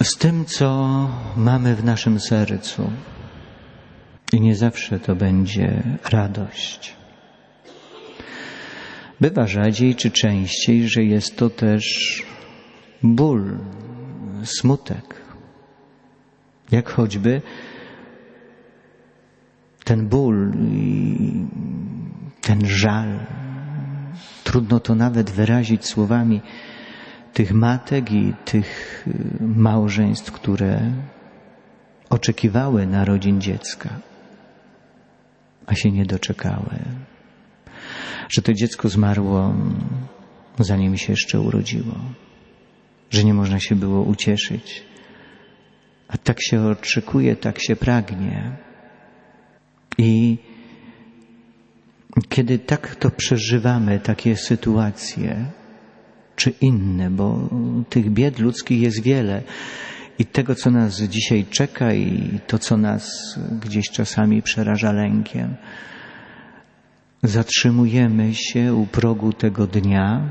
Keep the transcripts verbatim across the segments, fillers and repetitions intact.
z tym, co mamy w naszym sercu. I nie zawsze to będzie radość. Bywa rzadziej czy częściej, że jest to też ból, smutek. Jak choćby ten ból i ten żal. Trudno to nawet wyrazić słowami tych matek i tych małżeństw, które oczekiwały narodzin dziecka, a się nie doczekały. Że to dziecko zmarło, zanim się jeszcze urodziło. Że nie można się było ucieszyć. A tak się oczekuje, tak się pragnie. I kiedy tak to przeżywamy, takie sytuacje, czy inne, bo tych bied ludzkich jest wiele i tego, co nas dzisiaj czeka i to, co nas gdzieś czasami przeraża lękiem, zatrzymujemy się u progu tego dnia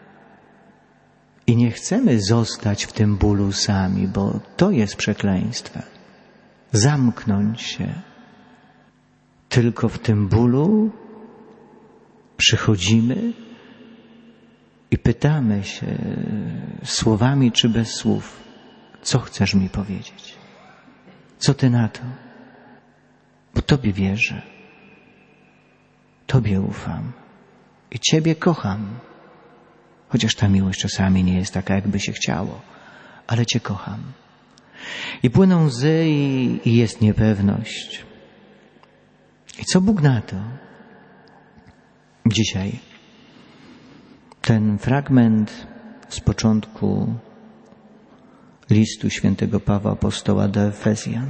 i nie chcemy zostać w tym bólu sami, bo to jest przekleństwem. Zamknąć się. Tylko w tym bólu przychodzimy i pytamy się słowami czy bez słów, co chcesz mi powiedzieć? Co ty na to? Bo Tobie wierzę. Tobie ufam. I Ciebie kocham. Chociaż ta miłość czasami nie jest taka, jakby się chciało. Ale Cię kocham. I płyną łzy i, i jest niepewność. I co Bóg na to? Dzisiaj ten fragment z początku listu świętego Pawła Apostoła do Efezjan.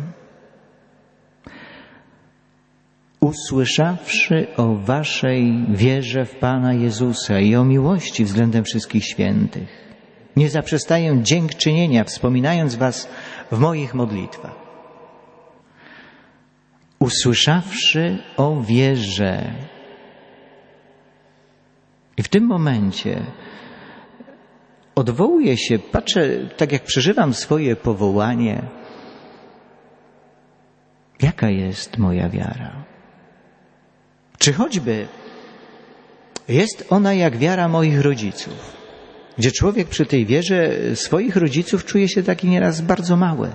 Usłyszawszy o waszej wierze w Pana Jezusa i o miłości względem wszystkich świętych, nie zaprzestaję dziękczynienia, wspominając was w moich modlitwach. Usłyszawszy o wierze. I w tym momencie odwołuję się, patrzę, tak jak przeżywam swoje powołanie, jaka jest moja wiara? Czy choćby jest ona jak wiara moich rodziców, gdzie człowiek przy tej wierze swoich rodziców czuje się taki nieraz bardzo mały.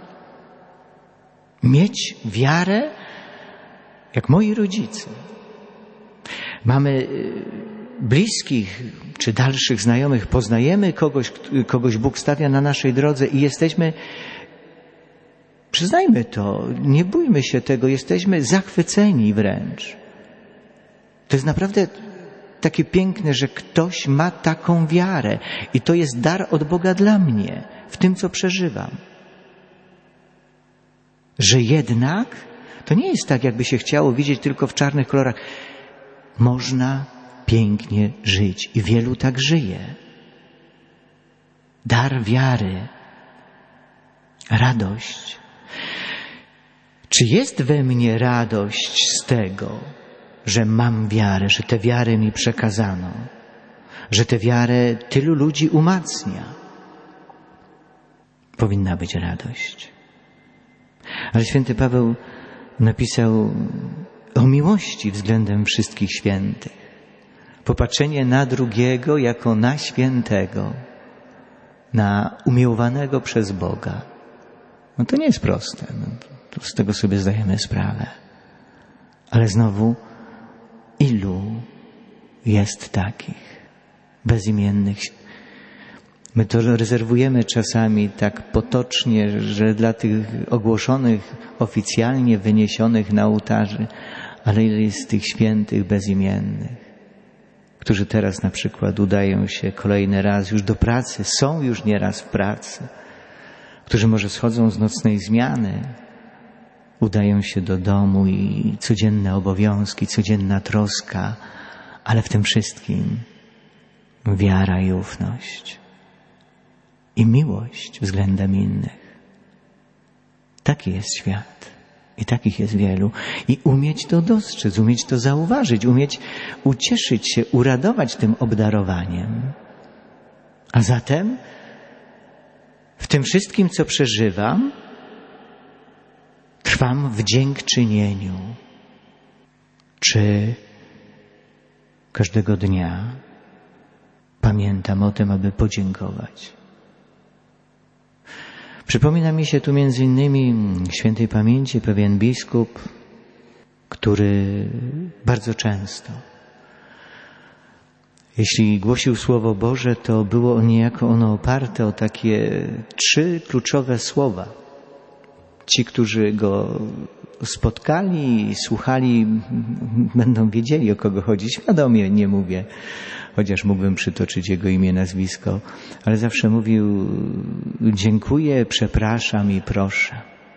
Mieć wiarę jak moi rodzice. Mamy bliskich czy dalszych znajomych, poznajemy kogoś, kogoś Bóg stawia na naszej drodze i jesteśmy, przyznajmy to, nie bójmy się tego, jesteśmy zachwyceni wręcz. To jest naprawdę takie piękne, że ktoś ma taką wiarę i to jest dar od Boga dla mnie w tym, co przeżywam. Że jednak to nie jest tak, jakby się chciało widzieć tylko w czarnych kolorach. Można pięknie żyć i wielu tak żyje. Dar wiary, radość. Czy jest we mnie radość z tego, że mam wiarę, że tę wiarę mi przekazano, że tę wiarę tylu ludzi umacnia? Powinna być radość. Ale święty Paweł napisał o miłości względem wszystkich świętych. Popatrzenie na drugiego jako na świętego, na umiłowanego przez Boga. No to nie jest proste. No, to z tego sobie zdajemy sprawę. Ale znowu, ilu jest takich bezimiennych? My to rezerwujemy czasami tak potocznie, że dla tych ogłoszonych, oficjalnie wyniesionych na ołtarzy, ale ile jest tych świętych bezimiennych, którzy teraz na przykład udają się kolejny raz już do pracy, są już nieraz w pracy, którzy może schodzą z nocnej zmiany, udają się do domu i codzienne obowiązki, codzienna troska, ale w tym wszystkim wiara i ufność i miłość względem innych. Taki jest świat i takich jest wielu. I umieć to dostrzec, umieć to zauważyć, umieć ucieszyć się, uradować tym obdarowaniem. A zatem W tym wszystkim, co przeżywam, trwam w dziękczynieniu. Czy każdego dnia pamiętam o tym, aby podziękować? Przypomina mi się tu między innymi świętej pamięci pewien biskup, który bardzo często, jeśli głosił Słowo Boże, to było niejako ono oparte o takie trzy kluczowe słowa. Ci, którzy go spotkali i słuchali, będą wiedzieli, o kogo chodzi. Świadomie nie mówię, chociaż mógłbym przytoczyć jego imię, nazwisko, ale zawsze mówił: dziękuję, przepraszam i proszę.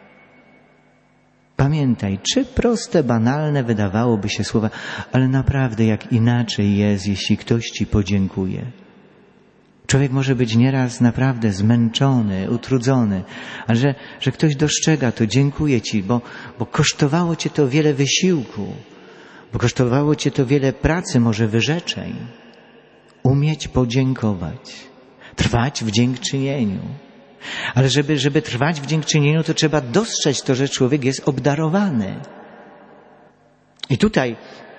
Pamiętaj, trzy proste, banalne wydawałoby się słowa, ale naprawdę jak inaczej jest, jeśli ktoś ci podziękuje. Człowiek może być nieraz naprawdę zmęczony, utrudzony, ale że, że ktoś dostrzega to, dziękuję ci, bo, bo kosztowało cię to wiele wysiłku, bo kosztowało cię to wiele pracy, może wyrzeczeń. Umieć podziękować, trwać w dziękczynieniu. Ale żeby, żeby trwać w dziękczynieniu, to trzeba dostrzec to, że człowiek jest obdarowany. I tutaj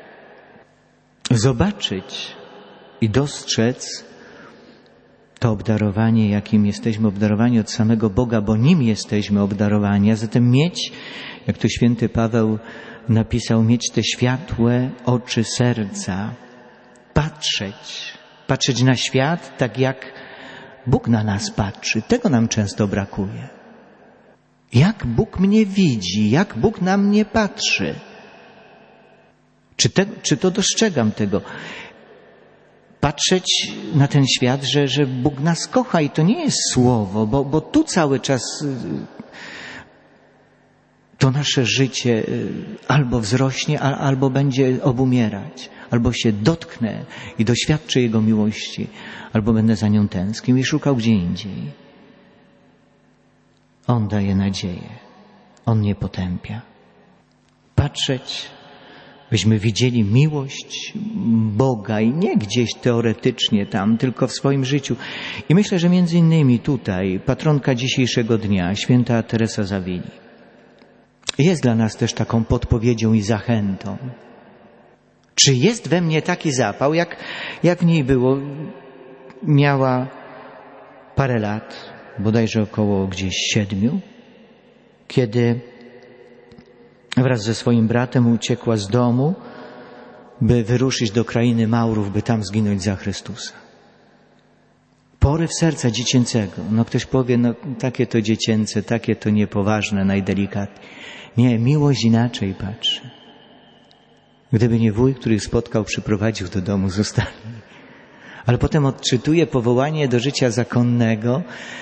zobaczyć i dostrzec to obdarowanie, jakim jesteśmy obdarowani od samego Boga, bo nim jesteśmy obdarowani, a zatem mieć, jak to święty Paweł napisał, mieć te światłe oczy serca, patrzeć, patrzeć na świat tak jak Bóg na nas patrzy. Tego nam często brakuje. Jak Bóg mnie widzi, jak Bóg na mnie patrzy. Czy, te, czy to dostrzegam tego? Patrzeć na ten świat, że, że Bóg nas kocha i to nie jest słowo, bo, bo tu cały czas to nasze życie albo wzrośnie, albo będzie obumierać, albo się dotknę i doświadczę Jego miłości, albo będę za nią tęsknił i szukał gdzie indziej. On daje nadzieję. On nie potępia. Patrzeć, byśmy widzieli miłość Boga i nie gdzieś teoretycznie tam, tylko w swoim życiu. I myślę, że między innymi tutaj patronka dzisiejszego dnia, święta Teresa z Awili, jest dla nas też taką podpowiedzią i zachętą. Czy jest we mnie taki zapał, jak, jak w niej było? Miała parę lat, bodajże około gdzieś siedmiu, kiedy wraz ze swoim bratem uciekła z domu, by wyruszyć do krainy Maurów, by tam zginąć za Chrystusa. Poryw serca dziecięcego. No ktoś powie, no takie to dziecięce, takie to niepoważne, najdelikatniej. Nie, miłość inaczej patrzy. Gdyby nie wuj, który spotkał, przyprowadził do domu, zostali. Ale potem odczytuje powołanie do życia zakonnego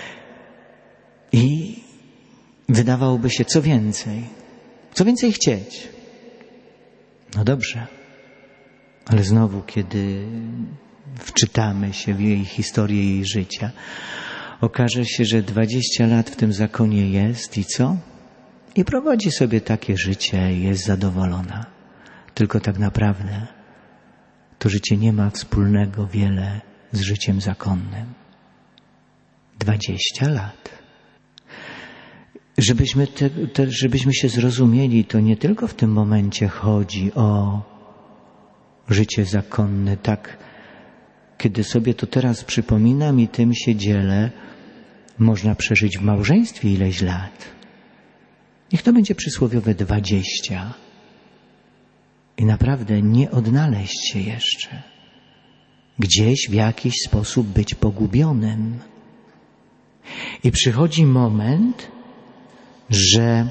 i wydawałoby się, co więcej, co więcej chcieć. No dobrze, ale znowu, kiedy wczytamy się w jej historię, jej życia, okaże się, że dwadzieścia lat w tym zakonie jest i co? I prowadzi sobie takie życie i jest zadowolona. Tylko tak naprawdę to życie nie ma wspólnego wiele z życiem zakonnym. Dwadzieścia lat. Żebyśmy, te, te, żebyśmy się zrozumieli, to nie tylko w tym momencie chodzi o życie zakonne. Tak, kiedy sobie to teraz przypominam i tym się dzielę, można przeżyć w małżeństwie ileś lat. Niech to będzie przysłowiowe dwadzieścia. I naprawdę nie odnaleźć się jeszcze. Gdzieś w jakiś sposób być pogubionym. I przychodzi moment, że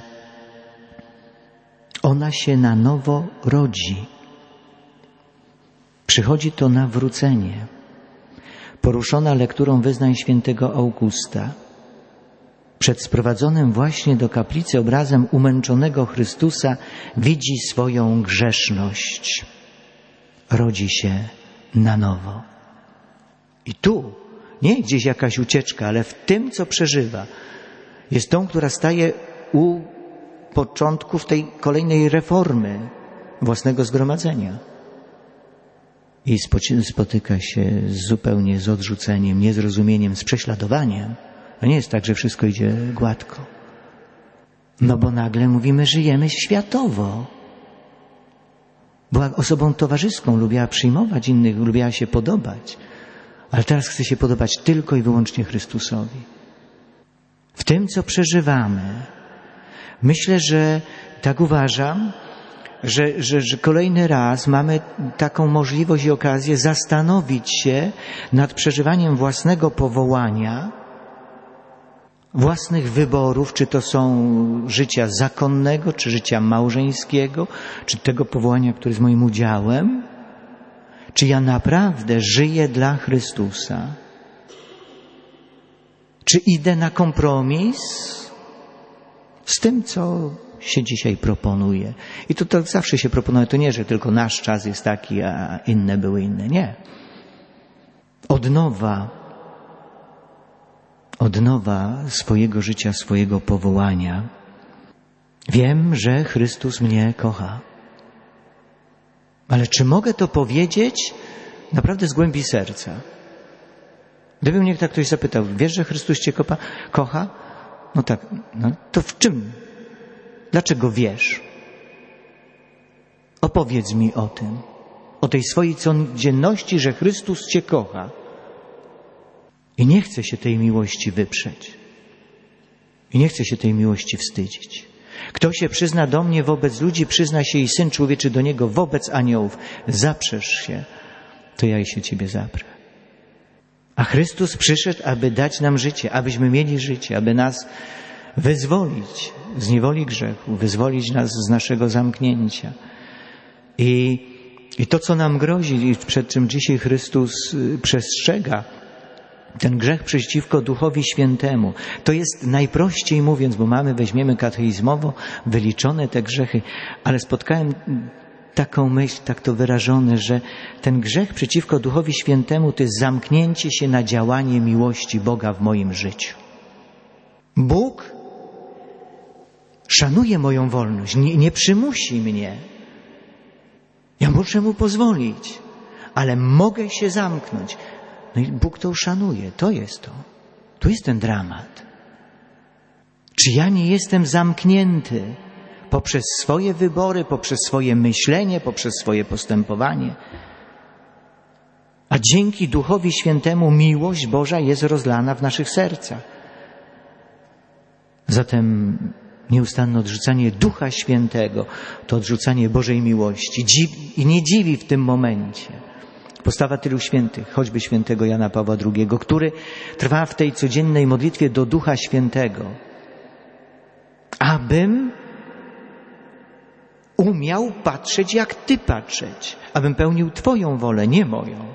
ona się na nowo rodzi. Przychodzi to nawrócenie. Poruszona lekturą wyznań świętego Augusta, przed sprowadzonym właśnie do kaplicy obrazem umęczonego Chrystusa, widzi swoją grzeszność. Rodzi się na nowo. I tu nie gdzieś jakaś ucieczka, ale w tym, co przeżywa, jest tą, która staje u początków tej kolejnej reformy własnego zgromadzenia. I spotyka się zupełnie z odrzuceniem, niezrozumieniem, z prześladowaniem To nie jest tak, że wszystko idzie gładko. No bo nagle mówimy, żyjemy światowo. Była osobą towarzyską, lubiła przyjmować innych, lubiła się podobać. Ale teraz chce się podobać tylko i wyłącznie Chrystusowi. W tym, co przeżywamy. Myślę, że tak uważam, że, że, że kolejny raz mamy taką możliwość i okazję zastanowić się nad przeżywaniem własnego powołania, własnych wyborów, czy to są życia zakonnego, czy życia małżeńskiego, czy tego powołania, które jest moim udziałem. Czy ja naprawdę żyję dla Chrystusa? Czy idę na kompromis z tym, co się dzisiaj proponuje? I to, to zawsze się proponuje. To nie, że tylko nasz czas jest taki, a inne były inne. Nie. Od nowa, od nowa swojego życia, swojego powołania wiem, że Chrystus mnie kocha. Ale czy mogę to powiedzieć naprawdę z głębi serca? Gdyby mnie tak ktoś zapytał, wiesz, że Chrystus cię kocha? kocha? No tak, no to w czym? Dlaczego wiesz? Opowiedz mi o tym. O tej swojej codzienności, że Chrystus cię kocha. I nie chce się tej miłości wyprzeć. I nie chce się tej miłości wstydzić. Kto się przyzna do mnie wobec ludzi, przyzna się i Syn Człowieczy do niego wobec aniołów. Zaprzesz się, to ja i się ciebie zaprę. A Chrystus przyszedł, aby dać nam życie, abyśmy mieli życie, aby nas wyzwolić z niewoli grzechu, wyzwolić nas z naszego zamknięcia. I, i to, co nam grozi i przed czym dzisiaj Chrystus przestrzega, ten grzech przeciwko Duchowi Świętemu, to jest najprościej mówiąc, bo mamy, weźmiemy kateizmowo wyliczone te grzechy, ale spotkałem taką myśl, tak to wyrażone, że ten grzech przeciwko Duchowi Świętemu to jest zamknięcie się na działanie miłości Boga w moim życiu. Bóg szanuje moją wolność, nie, nie przymusi mnie. Ja muszę Mu pozwolić, ale mogę się zamknąć. No i Bóg to uszanuje. To jest to. Tu jest ten dramat. Czy ja nie jestem zamknięty poprzez swoje wybory, poprzez swoje myślenie, poprzez swoje postępowanie? A dzięki Duchowi Świętemu miłość Boża jest rozlana w naszych sercach. Zatem nieustanne odrzucanie Ducha Świętego to odrzucanie Bożej miłości. Dziwi, i nie dziwi w tym momencie postawa tylu świętych, choćby świętego Jana Pawła drugiego, który trwa w tej codziennej modlitwie do Ducha Świętego, abym umiał patrzeć, jak Ty patrzeć, abym pełnił Twoją wolę, nie moją.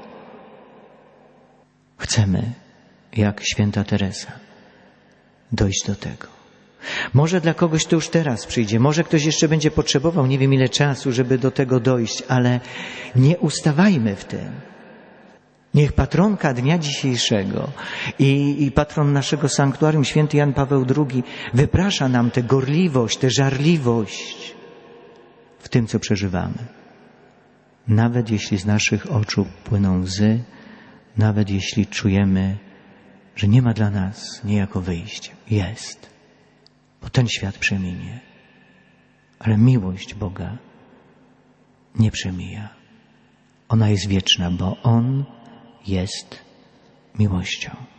Chcemy, jak święta Teresa, dojść do tego. Może dla kogoś to już teraz przyjdzie, może ktoś jeszcze będzie potrzebował nie wiem ile czasu, żeby do tego dojść, ale nie ustawajmy w tym. Niech patronka dnia dzisiejszego i, i patron naszego sanktuarium, święty Jan Paweł drugi, wyprasza nam tę gorliwość, tę żarliwość w tym, co przeżywamy. Nawet jeśli z naszych oczu płyną łzy, nawet jeśli czujemy, że nie ma dla nas niejako wyjścia. Jest. Bo ten świat przeminie. Ale miłość Boga nie przemija. Ona jest wieczna, bo On jest miłością.